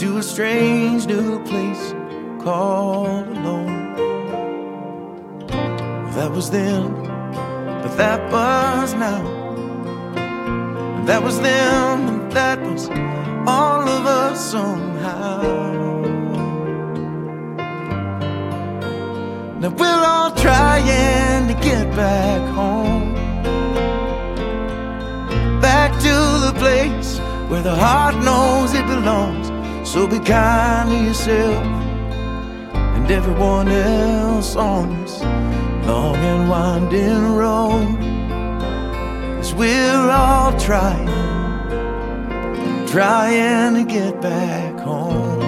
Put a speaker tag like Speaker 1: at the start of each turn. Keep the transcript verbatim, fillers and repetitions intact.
Speaker 1: to a strange new place called alone. That was then, but that was now. That was them, and that was all of us somehow. Now we're all trying to get back home, back to the place where the heart knows it belongs. So be kind to yourself and everyone else on this long and winding road, 'cause we're all trying, trying to get back home.